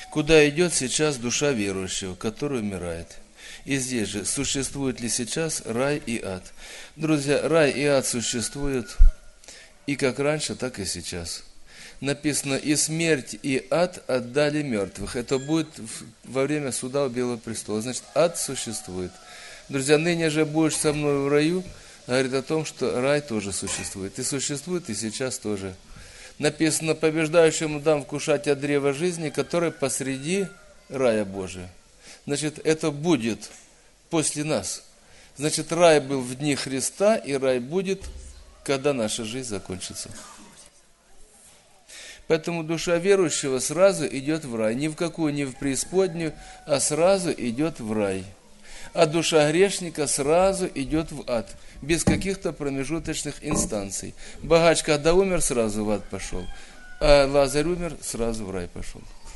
Куда идет сейчас душа верующего, который умирает? И здесь же, существует ли сейчас рай и ад? Друзья, рай и ад существуют и как раньше, так и сейчас. Написано, и смерть, и ад отдали мертвых. Это будет во время суда у Белого престола. Значит, ад существует. Друзья, ныне же будешь со мной в раю, говорит о том, что рай тоже существует. И существует, и сейчас тоже. Написано, побеждающему дам вкушать от древа жизни, которое посреди рая Божия. Значит, это будет после нас. Значит, рай был в дни Христа, и рай будет, когда наша жизнь закончится. Поэтому душа верующего сразу идет в рай. Ни в какую, ни в преисподнюю, а сразу идет в рай. А душа грешника сразу идет в ад. Без каких-то промежуточных инстанций. Богач, когда умер, сразу в ад пошел. А Лазарь умер, сразу в рай пошел.